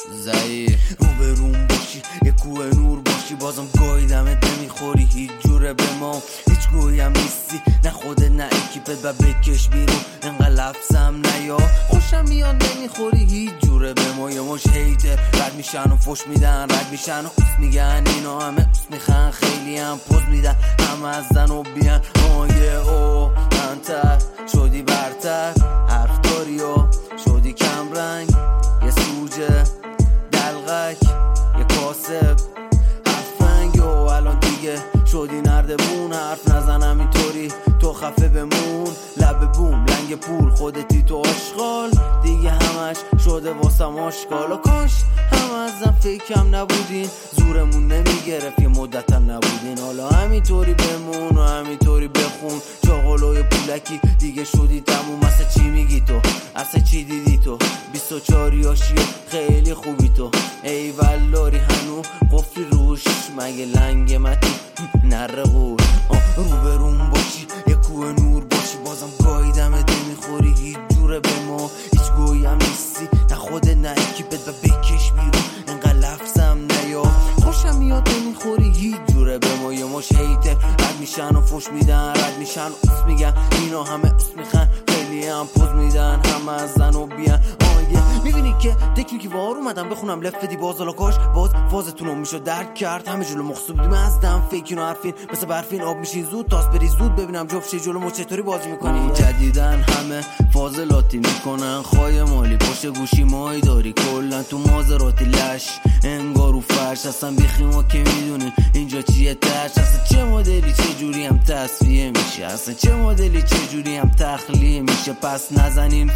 ضعیف روبروم باشی یه کوه نور باشی بازم گایدمت نمیخوری هیچ جوره به ما هیچ گویم نیستی نه خودت نه اکیپت و بکش بیرون انقدر لفظم نیا خوشم میاد نمیخوری هیچ جوره به ما یه مش هیتر رد میشن و فش میدن رد میشن و اوس میگن اینا همه اوس میخن خیلی هم پوز میدن همه از زن و بیان او انتر شدی برتر حرف داری و شدی کم رنگ یه سوجه دلغک یه کاسب حرفنگ و الان دیگه شدی نردبون حرف نزنم اینطوری تو خفه بمون لب بوم لنگ پول خودتی تو آشغال دیگه همش شده واسم آشغال و کاش هم ازم فکرم نبودین زورمون نمیگرفت یه مدتم نبودین حالا همینطوری بمون و همینطوری بخون چاقلوی پولکی دیگه شدی تموم اصلا چی میگی تو اصلا چی دیدی تو 24 یاشی خیلی خوبی تو ای ولاری هنو قفلی روش مگه لنگ متی نره قول روبروم باشی یه کوه نور باشی بازم گایدمت نمیخوری هیچ جوره به ما هیچ گویم نیستی نه خودت نه اکیپت و بکش بیرون انقدر لفظم نیا خوشم میاد نمیخوری هیچ جوره به ما یه مش هیتر رد میشن و فش میدن رد میشن اوس میگن اینا همه اوس میخن خیلی هم پوز میدن همه از زن و بیان میبینی که تکنیکی وار اومدم بخونم لفت دی بازالا کاش باز فازتونو میشد درک کرد همه جلو مخصوب بودیم از دم فیکین و حرفین مثل برفین آب میشین زود تاس بری زود ببینم جفت جلو ما چطوری بازی میکنی جدیدن همه فاضلاتی میکنن خواهی مالی پشت گوشی مایی داری کلن تو مازراتی لش انگار رو فرش اصلا بیخی ما که میدونیم اینجا چیه ترش اصلا چه مدلی چه جوری هم تصفیه میشه اصلا چه مدلی چه جوری هم تخلیه میشه پس نزنین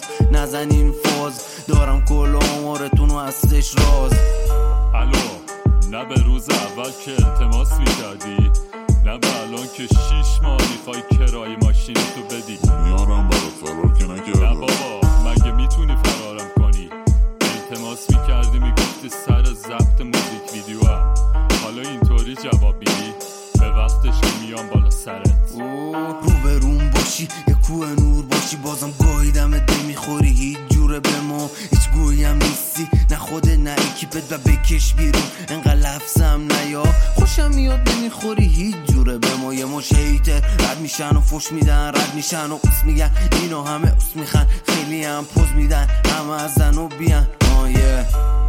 فاز دارم کل آمارتونو هستش راز الو نه به روز اول که التماس میکردی نه به الان که 6 ماه میخوای کرای ماشین تو بدی میارم برات فرار که نکردم نه بابا مگه میتونی فرارم کنی التماس میکردی میگفتی سر ضبط موزیک ویدیو هم حالا اینطوری جواب میدی به وقتش که میام بالا سرت روبروم باشی یه کوه نور باشی بازم گایدمت نمیخوری هیچ جوره به ما هیچ گویم نیستی نه خودت نه اکیپت و بکش بیرون انقدر لفظم نیا خوشم میاد نمیخوری هیچ جوره به ما یه مش هیتر رد میشن و فش میدن رد میشن و اوس میگن اینا همه اوس میخن خیلی هم پوز میدن همه از زن و بیان